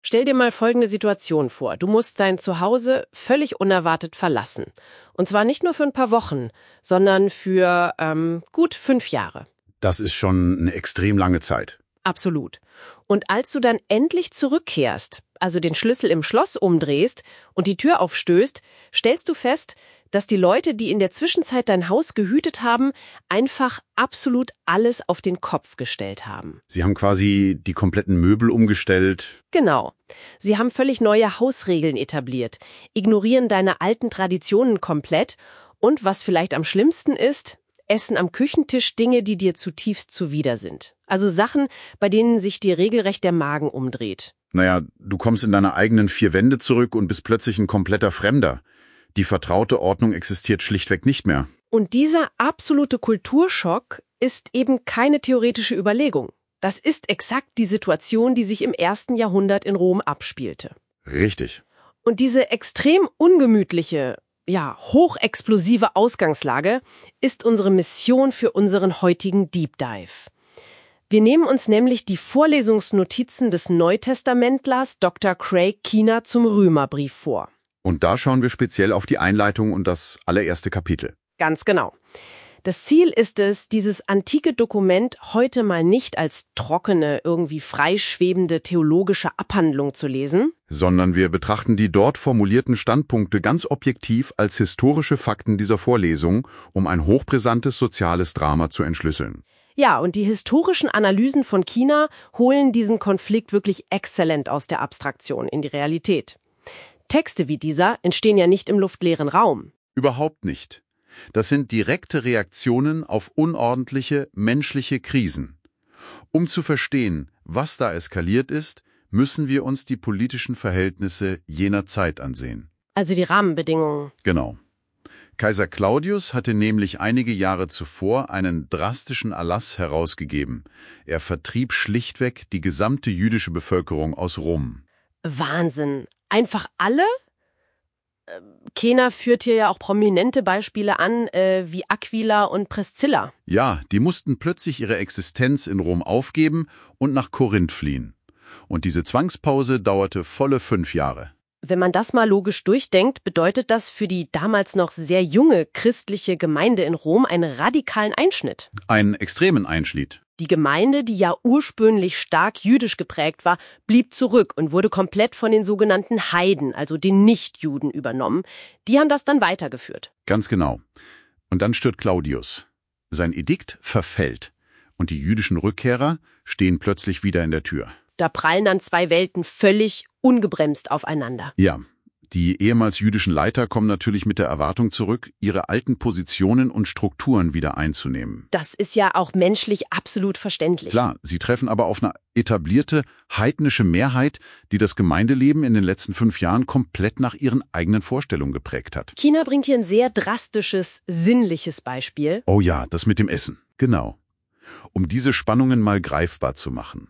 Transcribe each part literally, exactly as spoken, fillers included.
Stell dir mal folgende Situation vor. Du musst dein Zuhause völlig unerwartet verlassen. Und zwar nicht nur für ein paar Wochen, sondern für ähm, gut fünf Jahre. Das ist schon eine extrem lange Zeit. Absolut. Und als du dann endlich zurückkehrst, also den Schlüssel im Schloss umdrehst und die Tür aufstößt, stellst du fest, dass die Leute, die in der Zwischenzeit dein Haus gehütet haben, einfach absolut alles auf den Kopf gestellt haben. Sie haben quasi die kompletten Möbel umgestellt. Genau. Sie haben völlig neue Hausregeln etabliert, ignorieren deine alten Traditionen komplett und, was vielleicht am schlimmsten ist, essen am Küchentisch Dinge, die dir zutiefst zuwider sind. Also Sachen, bei denen sich dir regelrecht der Magen umdreht. Naja, du kommst in deine eigenen vier Wände zurück und bist plötzlich ein kompletter Fremder. Die vertraute Ordnung existiert schlichtweg nicht mehr. Und dieser absolute Kulturschock ist eben keine theoretische Überlegung. Das ist exakt die Situation, die sich im ersten Jahrhundert in Rom abspielte. Richtig. Und diese extrem ungemütliche, ja, hochexplosive Ausgangslage ist unsere Mission für unseren heutigen Deep Dive. Wir nehmen uns nämlich die Vorlesungsnotizen des Neutestamentlers Doktor Craig Keener zum Römerbrief vor. Und da schauen wir speziell auf die Einleitung und das allererste Kapitel. Ganz genau. Das Ziel ist es, dieses antike Dokument heute mal nicht als trockene, irgendwie freischwebende theologische Abhandlung zu lesen, Sondern wir betrachten die dort formulierten Standpunkte ganz objektiv als historische Fakten dieser Vorlesung, um ein hochbrisantes soziales Drama zu entschlüsseln. Ja, und die historischen Analysen von Keener holen diesen Konflikt wirklich exzellent aus der Abstraktion in die Realität. Texte wie dieser entstehen ja nicht im luftleeren Raum. Überhaupt nicht. Das sind direkte Reaktionen auf unordentliche menschliche Krisen. Um zu verstehen, was da eskaliert ist, müssen wir uns die politischen Verhältnisse jener Zeit ansehen. Also die Rahmenbedingungen. Genau. Kaiser Claudius hatte nämlich einige Jahre zuvor einen drastischen Erlass herausgegeben. Er vertrieb schlichtweg die gesamte jüdische Bevölkerung aus Rom. Wahnsinn. Einfach alle? Keener führt hier ja auch prominente Beispiele an, äh, wie Aquila und Priscilla. Ja, die mussten plötzlich ihre Existenz in Rom aufgeben und nach Korinth fliehen. Und diese Zwangspause dauerte volle fünf Jahre. Wenn man das mal logisch durchdenkt, bedeutet das für die damals noch sehr junge christliche Gemeinde in Rom einen radikalen Einschnitt. Einen extremen Einschnitt. Die Gemeinde, die ja ursprünglich stark jüdisch geprägt war, blieb zurück und wurde komplett von den sogenannten Heiden, also den Nichtjuden, übernommen. Die haben das dann weitergeführt. Ganz genau. Und dann stirbt Claudius. Sein Edikt verfällt. Und die jüdischen Rückkehrer stehen plötzlich wieder in der Tür. Da prallen dann zwei Welten völlig ungebremst aufeinander. Ja, die ehemals jüdischen Leiter kommen natürlich mit der Erwartung zurück, ihre alten Positionen und Strukturen wieder einzunehmen. Das ist ja auch menschlich absolut verständlich. Klar, sie treffen aber auf eine etablierte, heidnische Mehrheit, die das Gemeindeleben in den letzten fünf Jahren komplett nach ihren eigenen Vorstellungen geprägt hat. Keener bringt hier ein sehr drastisches, sinnliches Beispiel. Oh ja, das mit dem Essen. Genau. Um diese Spannungen mal greifbar zu machen.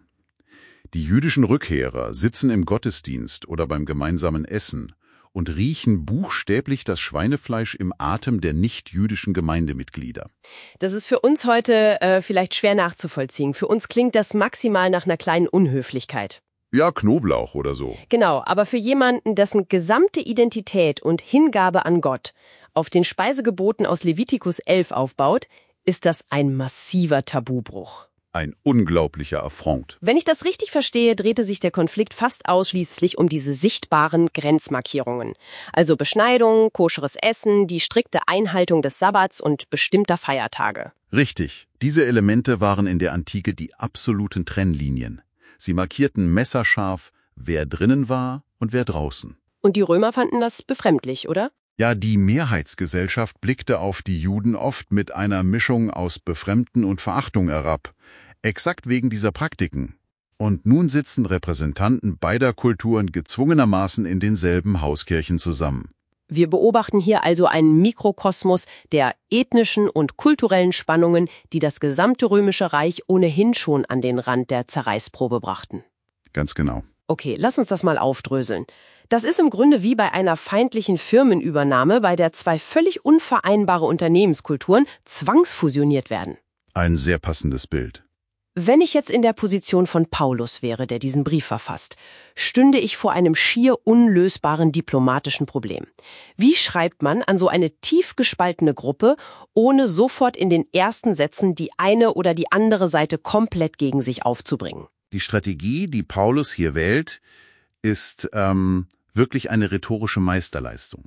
Die jüdischen Rückkehrer sitzen im Gottesdienst oder beim gemeinsamen Essen und riechen buchstäblich das Schweinefleisch im Atem der nicht-jüdischen Gemeindemitglieder. Das ist für uns heute äh, vielleicht schwer nachzuvollziehen. Für uns klingt das maximal nach einer kleinen Unhöflichkeit. Ja, Knoblauch oder so. Genau, aber für jemanden, dessen gesamte Identität und Hingabe an Gott auf den Speisegeboten aus Levitikus elf aufbaut, ist das ein massiver Tabubruch. Ein unglaublicher Affront. Wenn ich das richtig verstehe, drehte sich der Konflikt fast ausschließlich um diese sichtbaren Grenzmarkierungen. Also Beschneidung, koscheres Essen, die strikte Einhaltung des Sabbats und bestimmter Feiertage. Richtig. Diese Elemente waren in der Antike die absoluten Trennlinien. Sie markierten messerscharf, wer drinnen war und wer draußen. Und die Römer fanden das befremdlich, oder? Ja, die Mehrheitsgesellschaft blickte auf die Juden oft mit einer Mischung aus Befremden und Verachtung herab. Exakt wegen dieser Praktiken. Und nun sitzen Repräsentanten beider Kulturen gezwungenermaßen in denselben Hauskirchen zusammen. Wir beobachten hier also einen Mikrokosmos der ethnischen und kulturellen Spannungen, die das gesamte Römische Reich ohnehin schon an den Rand der Zerreißprobe brachten. Ganz genau. Okay, lass uns das mal aufdröseln. Das ist im Grunde wie bei einer feindlichen Firmenübernahme, bei der zwei völlig unvereinbare Unternehmenskulturen zwangsfusioniert werden. Ein sehr passendes Bild. Wenn ich jetzt in der Position von Paulus wäre, der diesen Brief verfasst, stünde ich vor einem schier unlösbaren diplomatischen Problem. Wie schreibt man an so eine tief gespaltene Gruppe, ohne sofort in den ersten Sätzen die eine oder die andere Seite komplett gegen sich aufzubringen? Die Strategie, die Paulus hier wählt, ist ähm, wirklich eine rhetorische Meisterleistung.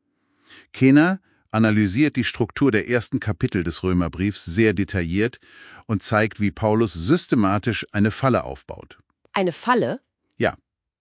Kehner analysiert die Struktur der ersten Kapitel des Römerbriefs sehr detailliert und zeigt, wie Paulus systematisch eine Falle aufbaut. Eine Falle? Ja.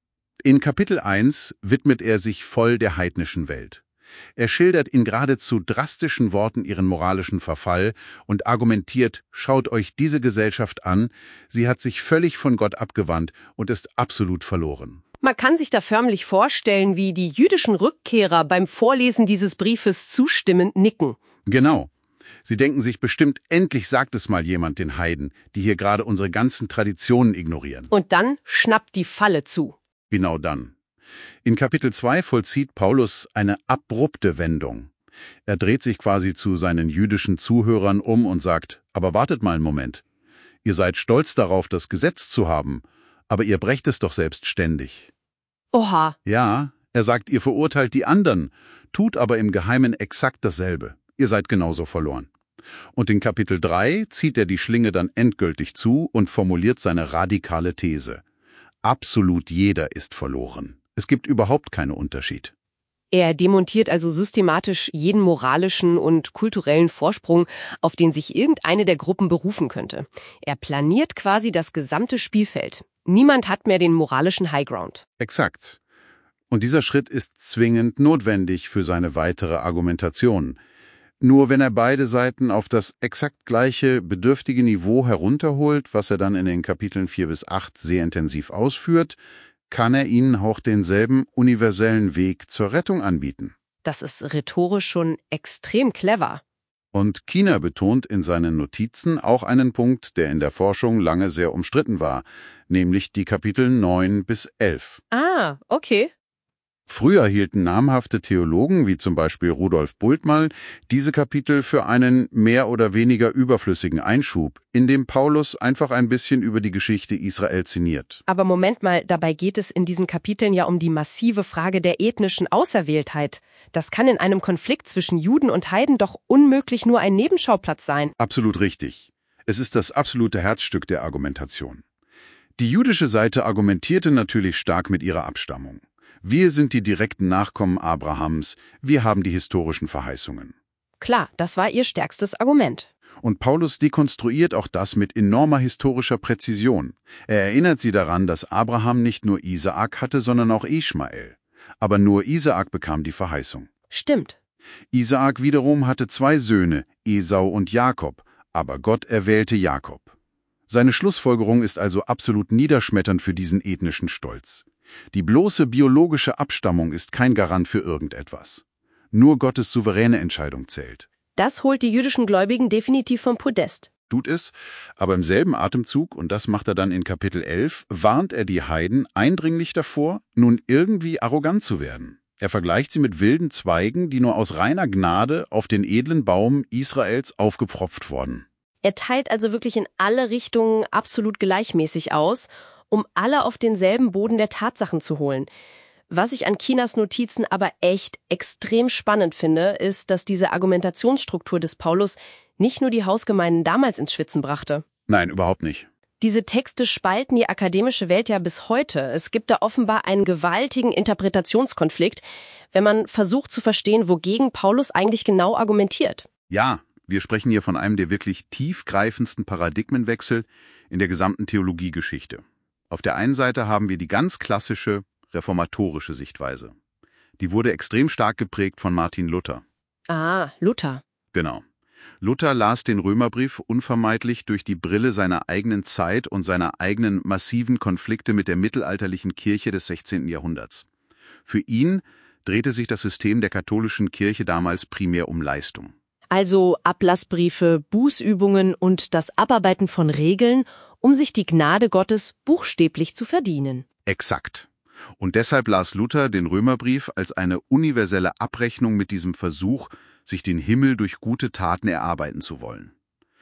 In Kapitel eins widmet er sich voll der heidnischen Welt. Er schildert in geradezu drastischen Worten ihren moralischen Verfall und argumentiert, schaut euch diese Gesellschaft an, sie hat sich völlig von Gott abgewandt und ist absolut verloren. Man kann sich da förmlich vorstellen, wie die jüdischen Rückkehrer beim Vorlesen dieses Briefes zustimmend nicken. Genau. Sie denken sich bestimmt, endlich sagt es mal jemand den Heiden, die hier gerade unsere ganzen Traditionen ignorieren. Und dann schnappt die Falle zu. Genau dann. In Kapitel zwei vollzieht Paulus eine abrupte Wendung. Er dreht sich quasi zu seinen jüdischen Zuhörern um und sagt, aber wartet mal einen Moment. Ihr seid stolz darauf, das Gesetz zu haben, aber ihr brecht es doch selbst ständig. Oha. Ja, er sagt, ihr verurteilt die anderen, tut aber im Geheimen exakt dasselbe. Ihr seid genauso verloren. Und in Kapitel drei zieht er die Schlinge dann endgültig zu und formuliert seine radikale These. Absolut jeder ist verloren. Es gibt überhaupt keinen Unterschied. Er demontiert also systematisch jeden moralischen und kulturellen Vorsprung, auf den sich irgendeine der Gruppen berufen könnte. Er planiert quasi das gesamte Spielfeld. Niemand hat mehr den moralischen Highground. Exakt. Und dieser Schritt ist zwingend notwendig für seine weitere Argumentation. Nur wenn er beide Seiten auf das exakt gleiche bedürftige Niveau herunterholt, was er dann in den Kapiteln vier bis acht sehr intensiv ausführt, kann er ihnen auch denselben universellen Weg zur Rettung anbieten. Das ist rhetorisch schon extrem clever. Und Kehner betont in seinen Notizen auch einen Punkt, der in der Forschung lange sehr umstritten war, nämlich die Kapitel neun bis elf. Ah, okay. Früher hielten namhafte Theologen, wie zum Beispiel Rudolf Bultmann, diese Kapitel für einen mehr oder weniger überflüssigen Einschub, in dem Paulus einfach ein bisschen über die Geschichte Israels sinniert. Aber Moment mal, dabei geht es in diesen Kapiteln ja um die massive Frage der ethnischen Auserwähltheit. Das kann in einem Konflikt zwischen Juden und Heiden doch unmöglich nur ein Nebenschauplatz sein. Absolut richtig. Es ist das absolute Herzstück der Argumentation. Die jüdische Seite argumentierte natürlich stark mit ihrer Abstammung. Wir sind die direkten Nachkommen Abrahams, wir haben die historischen Verheißungen. Klar, das war ihr stärkstes Argument. Und Paulus dekonstruiert auch das mit enormer historischer Präzision. Er erinnert sie daran, dass Abraham nicht nur Isaak hatte, sondern auch Ismael. Aber nur Isaak bekam die Verheißung. Stimmt. Isaak wiederum hatte zwei Söhne, Esau und Jakob, aber Gott erwählte Jakob. Seine Schlussfolgerung ist also absolut niederschmetternd für diesen ethnischen Stolz. Die bloße biologische Abstammung ist kein Garant für irgendetwas. Nur Gottes souveräne Entscheidung zählt. Das holt die jüdischen Gläubigen definitiv vom Podest. Tut es, aber im selben Atemzug, und das macht er dann in Kapitel elf, warnt er die Heiden eindringlich davor, nun irgendwie arrogant zu werden. Er vergleicht sie mit wilden Zweigen, die nur aus reiner Gnade auf den edlen Baum Israels aufgepfropft wurden. Er teilt also wirklich in alle Richtungen absolut gleichmäßig aus, um alle auf denselben Boden der Tatsachen zu holen. Was ich an Kehners Notizen aber echt extrem spannend finde, ist, dass diese Argumentationsstruktur des Paulus nicht nur die Hausgemeinden damals ins Schwitzen brachte. Nein, überhaupt nicht. Diese Texte spalten die akademische Welt ja bis heute. Es gibt da offenbar einen gewaltigen Interpretationskonflikt, wenn man versucht zu verstehen, wogegen Paulus eigentlich genau argumentiert. Ja, wir sprechen hier von einem der wirklich tiefgreifendsten Paradigmenwechsel in der gesamten Theologiegeschichte. Auf der einen Seite haben wir die ganz klassische reformatorische Sichtweise. Die wurde extrem stark geprägt von Martin Luther. Ah, Luther. Genau. Luther las den Römerbrief unvermeidlich durch die Brille seiner eigenen Zeit und seiner eigenen massiven Konflikte mit der mittelalterlichen Kirche des sechzehnten Jahrhunderts. Für ihn drehte sich das System der katholischen Kirche damals primär um Leistung. Also Ablassbriefe, Bußübungen und das Abarbeiten von Regeln, um sich die Gnade Gottes buchstäblich zu verdienen. Exakt. Und deshalb las Luther den Römerbrief als eine universelle Abrechnung mit diesem Versuch, sich den Himmel durch gute Taten erarbeiten zu wollen.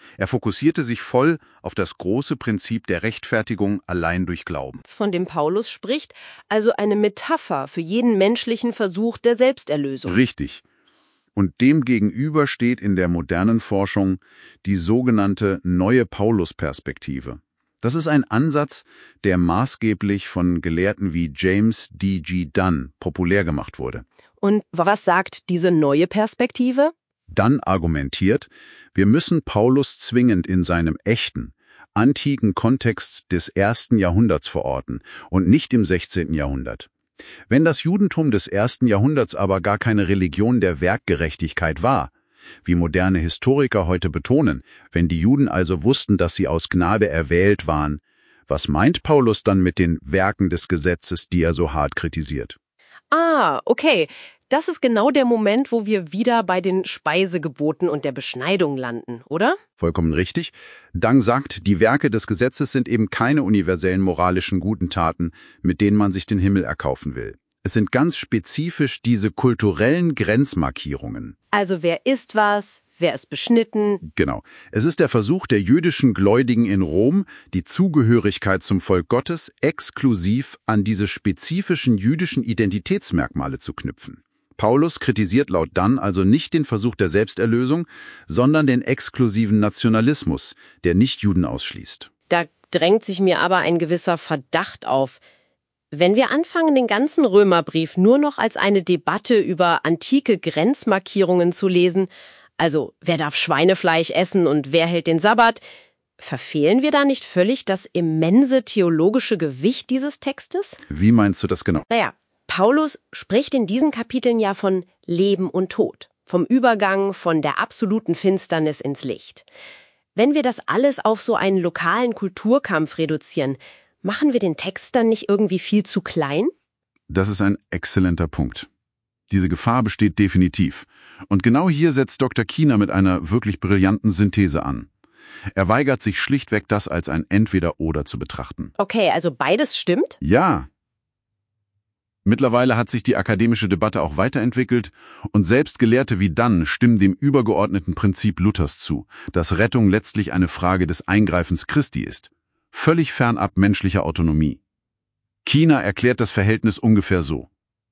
Er fokussierte sich voll auf das große Prinzip der Rechtfertigung allein durch Glauben. Von dem Paulus spricht, also eine Metapher für jeden menschlichen Versuch der Selbsterlösung. Richtig. Und dem gegenüber steht in der modernen Forschung die sogenannte neue Paulus-Perspektive. Das ist ein Ansatz, der maßgeblich von Gelehrten wie James D G Dunn populär gemacht wurde. Und was sagt diese neue Perspektive? Dunn argumentiert, wir müssen Paulus zwingend in seinem echten, antiken Kontext des ersten Jahrhunderts verorten und nicht im sechzehnten Jahrhundert. Wenn das Judentum des ersten Jahrhunderts aber gar keine Religion der Werkgerechtigkeit war, wie moderne Historiker heute betonen, wenn die Juden also wussten, dass sie aus Gnade erwählt waren, was meint Paulus dann mit den Werken des Gesetzes, die er so hart kritisiert? Ah, okay. Das ist genau der Moment, wo wir wieder bei den Speisegeboten und der Beschneidung landen, oder? Vollkommen richtig. Dang sagt, die Werke des Gesetzes sind eben keine universellen moralischen guten Taten, mit denen man sich den Himmel erkaufen will. Es sind ganz spezifisch diese kulturellen Grenzmarkierungen. Also wer isst was, wer ist beschnitten? Genau. Es ist der Versuch der jüdischen Gläubigen in Rom, die Zugehörigkeit zum Volk Gottes exklusiv an diese spezifischen jüdischen Identitätsmerkmale zu knüpfen. Paulus kritisiert laut Dunn also nicht den Versuch der Selbsterlösung, sondern den exklusiven Nationalismus, der Nichtjuden ausschließt. Da drängt sich mir aber ein gewisser Verdacht auf. Wenn wir anfangen, den ganzen Römerbrief nur noch als eine Debatte über antike Grenzmarkierungen zu lesen, also wer darf Schweinefleisch essen und wer hält den Sabbat, verfehlen wir da nicht völlig das immense theologische Gewicht dieses Textes? Wie meinst du das genau? Naja, Paulus spricht in diesen Kapiteln ja von Leben und Tod, vom Übergang von der absoluten Finsternis ins Licht. Wenn wir das alles auf so einen lokalen Kulturkampf reduzieren, machen wir den Text dann nicht irgendwie viel zu klein? Das ist ein exzellenter Punkt. Diese Gefahr besteht definitiv. Und genau hier setzt Doktor Kiener mit einer wirklich brillanten Synthese an. Er weigert sich schlichtweg, das als ein Entweder-Oder zu betrachten. Okay, also beides stimmt? Ja. Mittlerweile hat sich die akademische Debatte auch weiterentwickelt und selbst Gelehrte wie Dunn stimmen dem übergeordneten Prinzip Luthers zu, dass Rettung letztlich eine Frage des Eingreifens Christi ist, völlig fernab menschlicher Autonomie. Kiener erklärt das Verhältnis ungefähr so.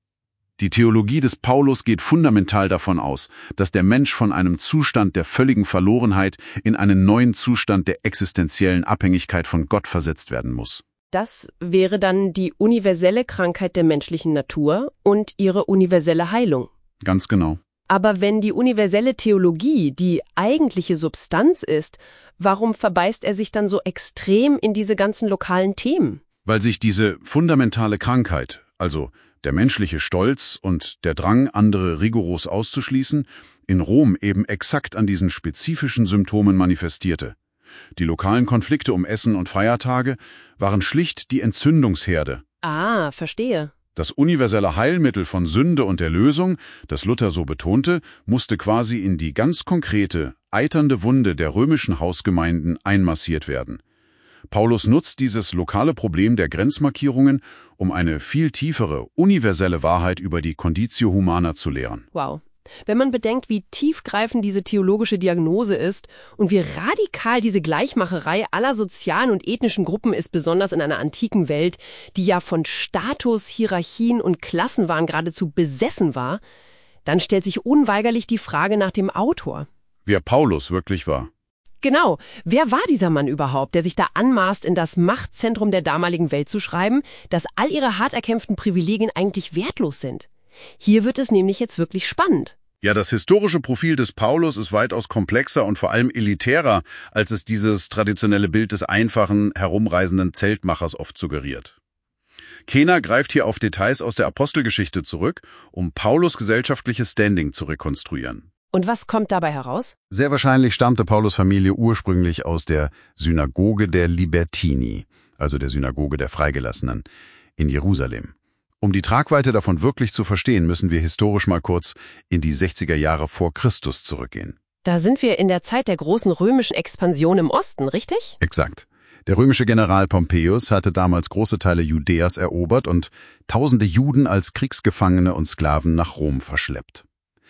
Die Theologie des Paulus geht fundamental davon aus, dass der Mensch von einem Zustand der völligen Verlorenheit in einen neuen Zustand der existenziellen Abhängigkeit von Gott versetzt werden muss. Das wäre dann die universelle Krankheit der menschlichen Natur und ihre universelle Heilung. Ganz genau. Aber wenn die universelle Theologie die eigentliche Substanz ist, warum verbeißt er sich dann so extrem in diese ganzen lokalen Themen? Weil sich diese fundamentale Krankheit, also der menschliche Stolz und der Drang, andere rigoros auszuschließen, in Rom eben exakt an diesen spezifischen Symptomen manifestierte. Die lokalen Konflikte um Essen und Feiertage waren schlicht die Entzündungsherde. Ah, verstehe. Das universelle Heilmittel von Sünde und Erlösung, das Luther so betonte, musste quasi in die ganz konkrete, eiternde Wunde der römischen Hausgemeinden einmassiert werden. Paulus nutzt dieses lokale Problem der Grenzmarkierungen, um eine viel tiefere, universelle Wahrheit über die Conditio Humana zu lehren. Wow. Wenn man bedenkt, wie tiefgreifend diese theologische Diagnose ist und wie radikal diese Gleichmacherei aller sozialen und ethnischen Gruppen ist, besonders in einer antiken Welt, die ja von Status, Hierarchien und Klassenwahn geradezu besessen war, dann stellt sich unweigerlich die Frage nach dem Autor. Wer Paulus wirklich war. Genau. Wer war dieser Mann überhaupt, der sich da anmaßt, in das Machtzentrum der damaligen Welt zu schreiben, dass all ihre hart erkämpften Privilegien eigentlich wertlos sind? Hier wird es nämlich jetzt wirklich spannend. Ja, das historische Profil des Paulus ist weitaus komplexer und vor allem elitärer, als es dieses traditionelle Bild des einfachen, herumreisenden Zeltmachers oft suggeriert. Kiener greift hier auf Details aus der Apostelgeschichte zurück, um Paulus' gesellschaftliches Standing zu rekonstruieren. Und was kommt dabei heraus? Sehr wahrscheinlich stammte Paulus' Familie ursprünglich aus der Synagoge der Libertini, also der Synagoge der Freigelassenen, in Jerusalem. Um die Tragweite davon wirklich zu verstehen, müssen wir historisch mal kurz in die sechziger Jahre vor Christus zurückgehen. Da sind wir in der Zeit der großen römischen Expansion im Osten, richtig? Exakt. Der römische General Pompeius hatte damals große Teile Judäas erobert und tausende Juden als Kriegsgefangene und Sklaven nach Rom verschleppt.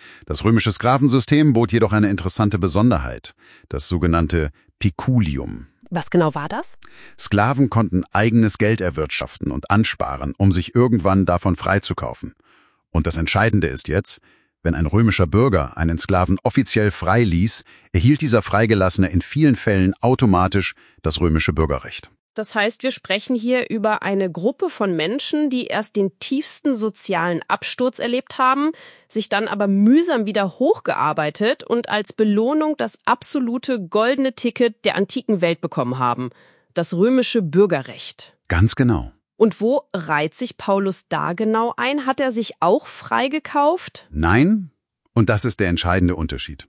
Das römische Sklavensystem bot jedoch eine interessante Besonderheit, das sogenannte Piculium. Was genau war das? Sklaven konnten eigenes Geld erwirtschaften und ansparen, um sich irgendwann davon freizukaufen. Und das Entscheidende ist jetzt, wenn ein römischer Bürger einen Sklaven offiziell frei ließ, erhielt dieser Freigelassene in vielen Fällen automatisch das römische Bürgerrecht. Das heißt, wir sprechen hier über eine Gruppe von Menschen, die erst den tiefsten sozialen Absturz erlebt haben, sich dann aber mühsam wieder hochgearbeitet und als Belohnung das absolute goldene Ticket der antiken Welt bekommen haben, das römische Bürgerrecht. Ganz genau. Und wo reiht sich Paulus da genau ein? Hat er sich auch freigekauft? Nein, und das ist der entscheidende Unterschied.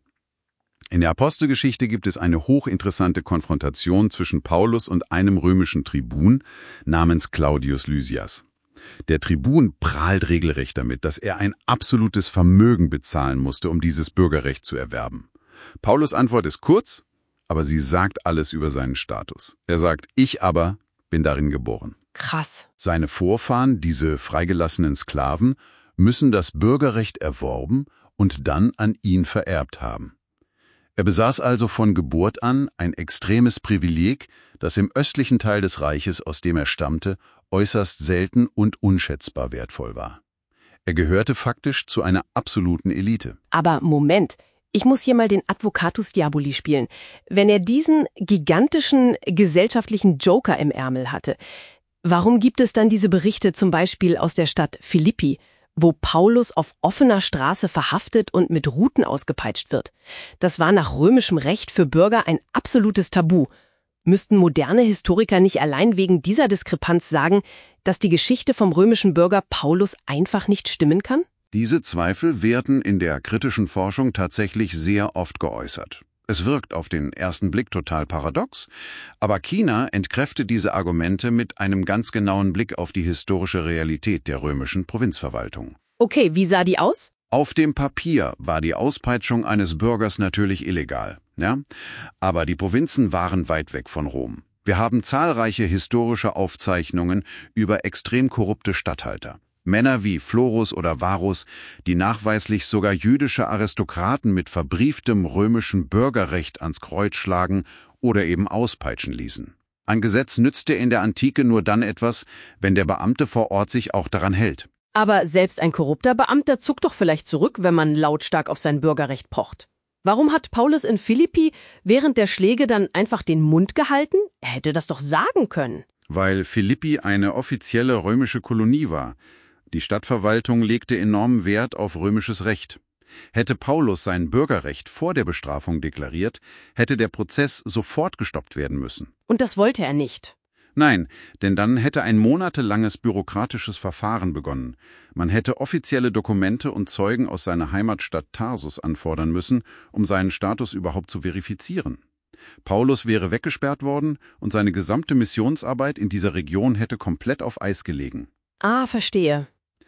In der Apostelgeschichte gibt es eine hochinteressante Konfrontation zwischen Paulus und einem römischen Tribun namens Claudius Lysias. Der Tribun prahlt regelrecht damit, dass er ein absolutes Vermögen bezahlen musste, um dieses Bürgerrecht zu erwerben. Paulus' Antwort ist kurz, aber sie sagt alles über seinen Status. Er sagt, ich aber bin darin geboren. Krass. Seine Vorfahren, diese freigelassenen Sklaven, müssen das Bürgerrecht erworben und dann an ihn vererbt haben. Er besaß also von Geburt an ein extremes Privileg, das im östlichen Teil des Reiches, aus dem er stammte, äußerst selten und unschätzbar wertvoll war. Er gehörte faktisch zu einer absoluten Elite. Aber Moment, ich muss hier mal den Advocatus Diaboli spielen. Wenn er diesen gigantischen gesellschaftlichen Joker im Ärmel hatte, warum gibt es dann diese Berichte zum Beispiel aus der Stadt Philippi, wo Paulus auf offener Straße verhaftet und mit Ruten ausgepeitscht wird? Das war nach römischem Recht für Bürger ein absolutes Tabu. Müssten moderne Historiker nicht allein wegen dieser Diskrepanz sagen, dass die Geschichte vom römischen Bürger Paulus einfach nicht stimmen kann? Diese Zweifel werden in der kritischen Forschung tatsächlich sehr oft geäußert. Es wirkt auf den ersten Blick total paradox, aber Kina entkräftet diese Argumente mit einem ganz genauen Blick auf die historische Realität der römischen Provinzverwaltung. Okay, wie sah die aus? Auf dem Papier war die Auspeitschung eines Bürgers natürlich illegal, ja? Aber die Provinzen waren weit weg von Rom. Wir haben zahlreiche historische Aufzeichnungen über extrem korrupte Statthalter. Männer wie Florus oder Varus, die nachweislich sogar jüdische Aristokraten mit verbrieftem römischem Bürgerrecht ans Kreuz schlagen oder eben auspeitschen ließen. Ein Gesetz nützte in der Antike nur dann etwas, wenn der Beamte vor Ort sich auch daran hält. Aber selbst ein korrupter Beamter zuckt doch vielleicht zurück, wenn man lautstark auf sein Bürgerrecht pocht. Warum hat Paulus in Philippi während der Schläge dann einfach den Mund gehalten? Er hätte das doch sagen können. Weil Philippi eine offizielle römische Kolonie war. Die Stadtverwaltung legte enormen Wert auf römisches Recht. Hätte Paulus sein Bürgerrecht vor der Bestrafung deklariert, hätte der Prozess sofort gestoppt werden müssen. Und das wollte er nicht. Nein, denn dann hätte ein monatelanges bürokratisches Verfahren begonnen. Man hätte offizielle Dokumente und Zeugen aus seiner Heimatstadt Tarsus anfordern müssen, um seinen Status überhaupt zu verifizieren. Paulus wäre weggesperrt worden und seine gesamte Missionsarbeit in dieser Region hätte komplett auf Eis gelegen. Ah, verstehe.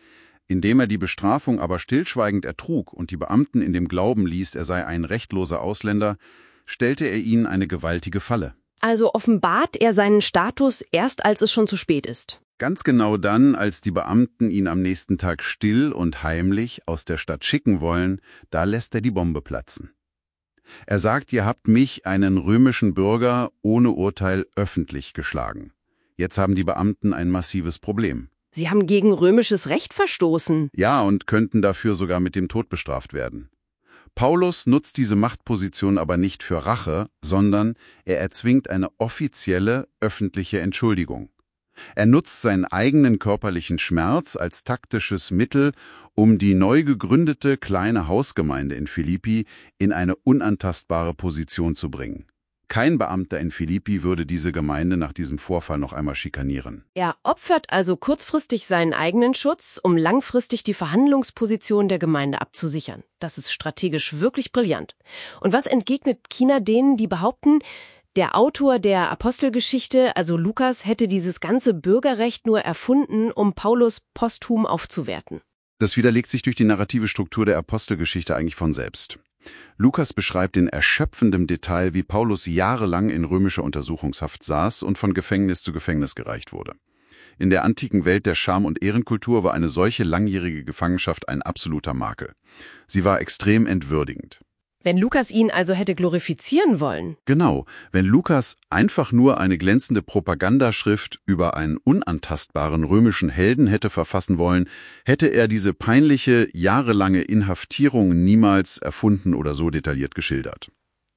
Indem er die Bestrafung aber stillschweigend ertrug und die Beamten in dem Glauben ließ, er sei ein rechtloser Ausländer, stellte er ihnen eine gewaltige Falle. Also offenbart er seinen Status erst, als es schon zu spät ist. Ganz genau dann, als die Beamten ihn am nächsten Tag still und heimlich aus der Stadt schicken wollen, da lässt er die Bombe platzen. Er sagt, ihr habt mich, einen römischen Bürger, ohne Urteil öffentlich geschlagen. Jetzt haben die Beamten ein massives Problem. Sie haben gegen römisches Recht verstoßen. Ja, und könnten dafür sogar mit dem Tod bestraft werden. Paulus nutzt diese Machtposition aber nicht für Rache, sondern er erzwingt eine offizielle, öffentliche Entschuldigung. Er nutzt seinen eigenen körperlichen Schmerz als taktisches Mittel, um die neu gegründete kleine Hausgemeinde in Philippi in eine unantastbare Position zu bringen. Kein Beamter in Philippi würde diese Gemeinde nach diesem Vorfall noch einmal schikanieren. Er opfert also kurzfristig seinen eigenen Schutz, um langfristig die Verhandlungsposition der Gemeinde abzusichern. Das ist strategisch wirklich brillant. Und was entgegnet Kina denen, die behaupten, der Autor der Apostelgeschichte, also Lukas, hätte dieses ganze Bürgerrecht nur erfunden, um Paulus posthum aufzuwerten? Das widerlegt sich durch die narrative Struktur der Apostelgeschichte eigentlich von selbst. Lukas beschreibt in erschöpfendem Detail, wie Paulus jahrelang in römischer Untersuchungshaft saß und von Gefängnis zu Gefängnis gereicht wurde. In der antiken Welt der Scham- und Ehrenkultur war eine solche langjährige Gefangenschaft ein absoluter Makel. Sie war extrem entwürdigend. Wenn Lukas ihn also hätte glorifizieren wollen. Genau, wenn Lukas einfach nur eine glänzende Propagandaschrift über einen unantastbaren römischen Helden hätte verfassen wollen, hätte er diese peinliche, jahrelange Inhaftierung niemals erfunden oder so detailliert geschildert.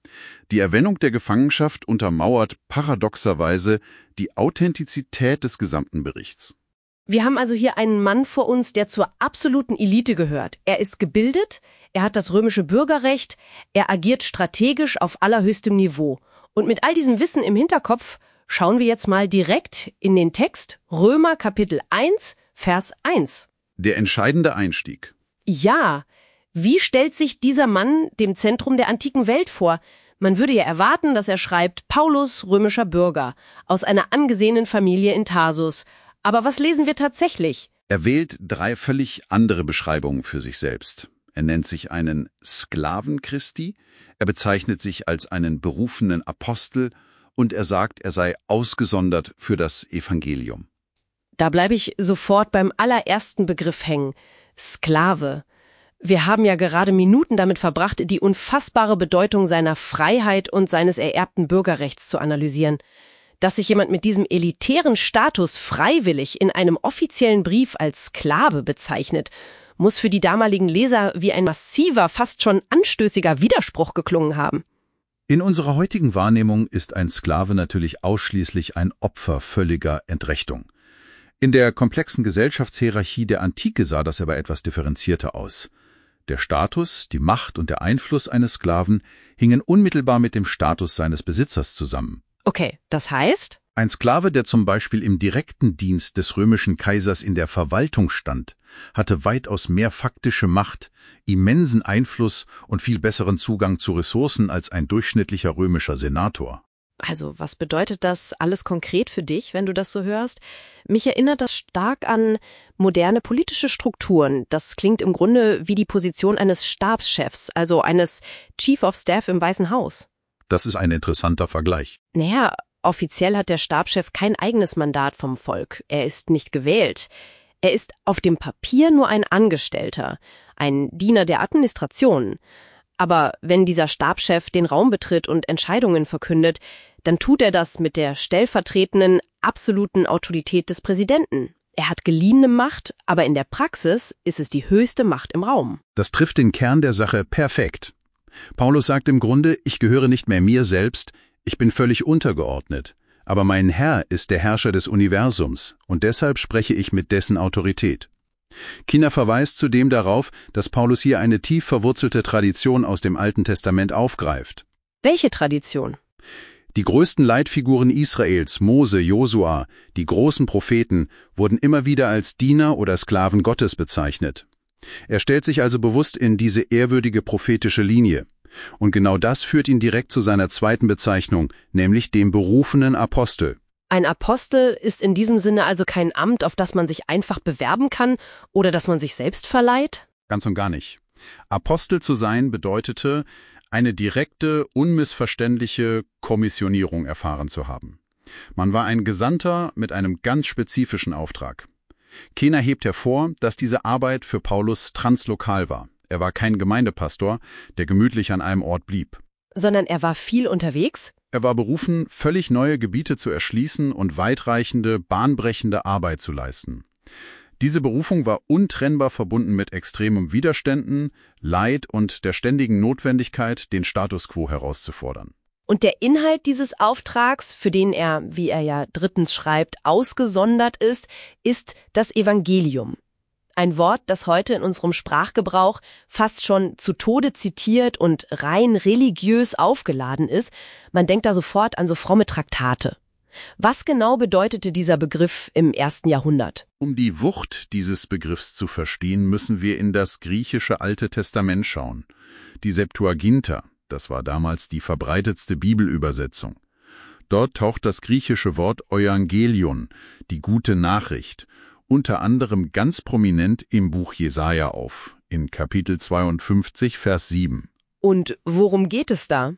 Die Erwähnung der Gefangenschaft untermauert paradoxerweise die Authentizität des gesamten Berichts. Wir haben also hier einen Mann vor uns, der zur absoluten Elite gehört. Er ist gebildet, er hat das römische Bürgerrecht, er agiert strategisch auf allerhöchstem Niveau. Und mit all diesem Wissen im Hinterkopf schauen wir jetzt mal direkt in den Text Römer Kapitel eins, Vers eins. Der entscheidende Einstieg. Ja, wie stellt sich dieser Mann dem Zentrum der antiken Welt vor? Man würde ja erwarten, dass er schreibt, Paulus, römischer Bürger, aus einer angesehenen Familie in Tarsus. Aber was lesen wir tatsächlich? Er wählt drei völlig andere Beschreibungen für sich selbst. Er nennt sich einen Sklaven Christi, er bezeichnet sich als einen berufenen Apostel und er sagt, er sei ausgesondert für das Evangelium. Da bleibe ich sofort beim allerersten Begriff hängen. Sklave. Wir haben ja gerade Minuten damit verbracht, die unfassbare Bedeutung seiner Freiheit und seines ererbten Bürgerrechts zu analysieren. Dass sich jemand mit diesem elitären Status freiwillig in einem offiziellen Brief als Sklave bezeichnet, muss für die damaligen Leser wie ein massiver, fast schon anstößiger Widerspruch geklungen haben. In unserer heutigen Wahrnehmung ist ein Sklave natürlich ausschließlich ein Opfer völliger Entrechtung. In der komplexen Gesellschaftshierarchie der Antike sah das aber etwas differenzierter aus. Der Status, die Macht und der Einfluss eines Sklaven hingen unmittelbar mit dem Status seines Besitzers zusammen. Okay, das heißt? Ein Sklave, der zum Beispiel im direkten Dienst des römischen Kaisers in der Verwaltung stand, hatte weitaus mehr faktische Macht, immensen Einfluss und viel besseren Zugang zu Ressourcen als ein durchschnittlicher römischer Senator. Also, was bedeutet das alles konkret für dich, wenn du das so hörst? Mich erinnert das stark an moderne politische Strukturen. Das klingt im Grunde wie die Position eines Stabschefs, also eines Chief of Staff im Weißen Haus. Das ist ein interessanter Vergleich. Naja, offiziell hat der Stabschef kein eigenes Mandat vom Volk. Er ist nicht gewählt. Er ist auf dem Papier nur ein Angestellter, ein Diener der Administration. Aber wenn dieser Stabschef den Raum betritt und Entscheidungen verkündet, dann tut er das mit der stellvertretenden, absoluten Autorität des Präsidenten. Er hat geliehene Macht, aber in der Praxis ist es die höchste Macht im Raum. Das trifft den Kern der Sache perfekt. Paulus sagt im Grunde, ich gehöre nicht mehr mir selbst, ich bin völlig untergeordnet. Aber mein Herr ist der Herrscher des Universums und deshalb spreche ich mit dessen Autorität. Kina verweist zudem darauf, dass Paulus hier eine tief verwurzelte Tradition aus dem Alten Testament aufgreift. Welche Tradition? Die größten Leitfiguren Israels, Mose, Josua, die großen Propheten, wurden immer wieder als Diener oder Sklaven Gottes bezeichnet. Er stellt sich also bewusst in diese ehrwürdige prophetische Linie. Und genau das führt ihn direkt zu seiner zweiten Bezeichnung, nämlich dem berufenen Apostel. Ein Apostel ist in diesem Sinne also kein Amt, auf das man sich einfach bewerben kann oder das man sich selbst verleiht? Ganz und gar nicht. Apostel zu sein bedeutete, eine direkte, unmissverständliche Kommissionierung erfahren zu haben. Man war ein Gesandter mit einem ganz spezifischen Auftrag. Kena hebt hervor, dass diese Arbeit für Paulus translokal war. Er war kein Gemeindepastor, der gemütlich an einem Ort blieb. Sondern er war viel unterwegs? Er war berufen, völlig neue Gebiete zu erschließen und weitreichende, bahnbrechende Arbeit zu leisten. Diese Berufung war untrennbar verbunden mit extremen Widerständen, Leid und der ständigen Notwendigkeit, den Status quo herauszufordern. Und der Inhalt dieses Auftrags, für den er, wie er ja drittens schreibt, ausgesondert ist, ist das Evangelium. Ein Wort, das heute in unserem Sprachgebrauch fast schon zu Tode zitiert und rein religiös aufgeladen ist. Man denkt da sofort an so fromme Traktate. Was genau bedeutete dieser Begriff im ersten Jahrhundert? Um die Wucht dieses Begriffs zu verstehen, müssen wir in das griechische Alte Testament schauen. Die Septuaginta, das war damals die verbreitetste Bibelübersetzung. Dort taucht das griechische Wort Euangelion, die gute Nachricht, unter anderem ganz prominent im Buch Jesaja auf, in Kapitel zweiundfünfzig, Vers sieben. Und worum geht es da?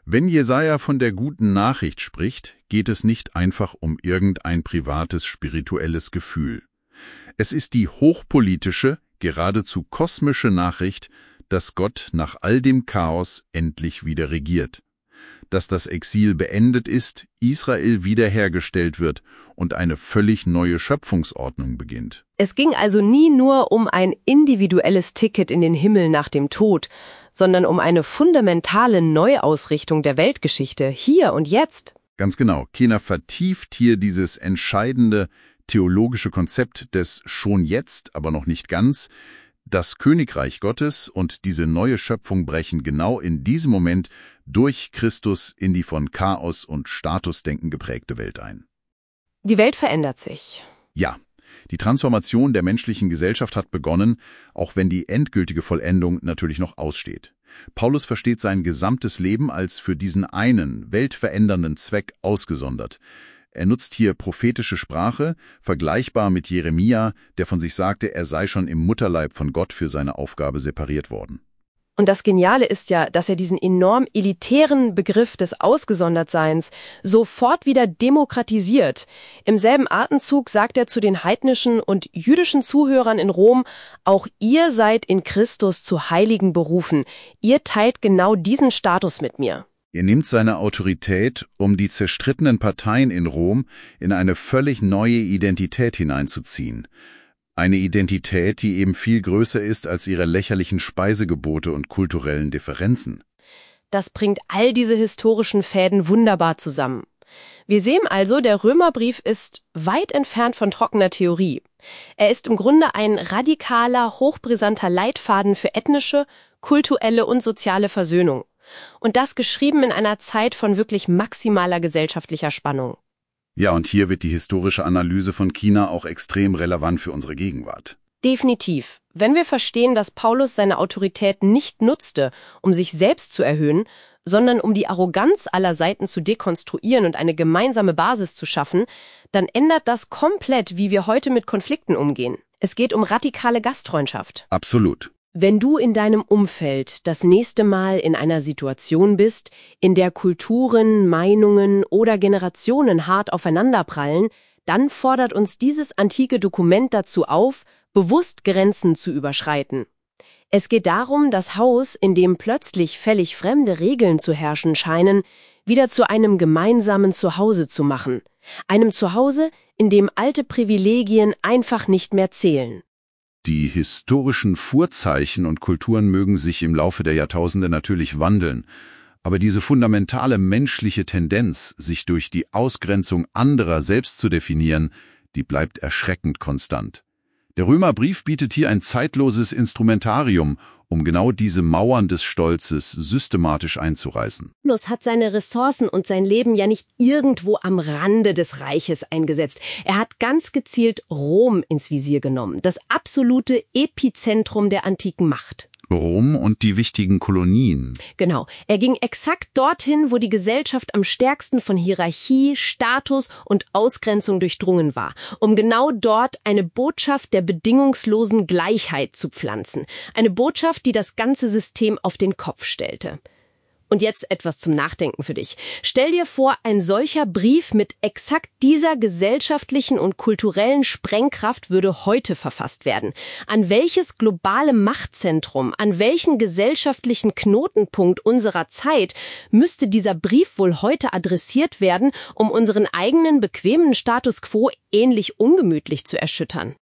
Wenn Jesaja von der guten Nachricht spricht, geht es nicht einfach um irgendein privates spirituelles Gefühl. Es ist die hochpolitische, geradezu kosmische Nachricht, dass Gott nach all dem Chaos endlich wieder regiert. Dass das Exil beendet ist, Israel wiederhergestellt wird und eine völlig neue Schöpfungsordnung beginnt. Es ging also nie nur um ein individuelles Ticket in den Himmel nach dem Tod, sondern um eine fundamentale Neuausrichtung der Weltgeschichte, hier und jetzt. Ganz genau. Kena vertieft hier dieses entscheidende theologische Konzept des schon jetzt, aber noch nicht ganz. Das Königreich Gottes und diese neue Schöpfung brechen genau in diesem Moment durch Christus in die von Chaos und Statusdenken geprägte Welt ein. Die Welt verändert sich. Ja, die Transformation der menschlichen Gesellschaft hat begonnen, auch wenn die endgültige Vollendung natürlich noch aussteht. Paulus versteht sein gesamtes Leben als für diesen einen, weltverändernden Zweck ausgesondert. Er nutzt hier prophetische Sprache, vergleichbar mit Jeremia, der von sich sagte, er sei schon im Mutterleib von Gott für seine Aufgabe separiert worden. Und das Geniale ist ja, dass er diesen enorm elitären Begriff des Ausgesondertseins sofort wieder demokratisiert. Im selben Atemzug sagt er zu den heidnischen und jüdischen Zuhörern in Rom, auch ihr seid in Christus zu Heiligen berufen. Ihr teilt genau diesen Status mit mir. Er nimmt seine Autorität, um die zerstrittenen Parteien in Rom in eine völlig neue Identität hineinzuziehen. Eine Identität, die eben viel größer ist als ihre lächerlichen Speisegebote und kulturellen Differenzen. Das bringt all diese historischen Fäden wunderbar zusammen. Wir sehen also, der Römerbrief ist weit entfernt von trockener Theorie. Er ist im Grunde ein radikaler, hochbrisanter Leitfaden für ethnische, kulturelle und soziale Versöhnung. Und das geschrieben in einer Zeit von wirklich maximaler gesellschaftlicher Spannung. Ja, und hier wird die historische Analyse von China auch extrem relevant für unsere Gegenwart. Definitiv. Wenn wir verstehen, dass Paulus seine Autorität nicht nutzte, um sich selbst zu erhöhen, sondern um die Arroganz aller Seiten zu dekonstruieren und eine gemeinsame Basis zu schaffen, dann ändert das komplett, wie wir heute mit Konflikten umgehen. Es geht um radikale Gastfreundschaft. Absolut. Wenn du in deinem Umfeld das nächste Mal in einer Situation bist, in der Kulturen, Meinungen oder Generationen hart aufeinanderprallen, dann fordert uns dieses antike Dokument dazu auf, bewusst Grenzen zu überschreiten. Es geht darum, das Haus, in dem plötzlich völlig fremde Regeln zu herrschen scheinen, wieder zu einem gemeinsamen Zuhause zu machen. Einem Zuhause, in dem alte Privilegien einfach nicht mehr zählen. Die historischen Vorzeichen und Kulturen mögen sich im Laufe der Jahrtausende natürlich wandeln, aber diese fundamentale menschliche Tendenz, sich durch die Ausgrenzung anderer selbst zu definieren, die bleibt erschreckend konstant. Der Römerbrief bietet hier ein zeitloses Instrumentarium, um genau diese Mauern des Stolzes systematisch einzureißen. Paulus hat seine Ressourcen und sein Leben ja nicht irgendwo am Rande des Reiches eingesetzt. Er hat ganz gezielt Rom ins Visier genommen, das absolute Epizentrum der antiken Macht. Rom und die wichtigen Kolonien. Genau. Er ging exakt dorthin, wo die Gesellschaft am stärksten von Hierarchie, Status und Ausgrenzung durchdrungen war, um genau dort eine Botschaft der bedingungslosen Gleichheit zu pflanzen. Eine Botschaft, die das ganze System auf den Kopf stellte. Und jetzt etwas zum Nachdenken für dich. Stell dir vor, ein solcher Brief mit exakt dieser gesellschaftlichen und kulturellen Sprengkraft würde heute verfasst werden. An welches globale Machtzentrum, an welchen gesellschaftlichen Knotenpunkt unserer Zeit müsste dieser Brief wohl heute adressiert werden, um unseren eigenen bequemen Status quo ähnlich ungemütlich zu erschüttern?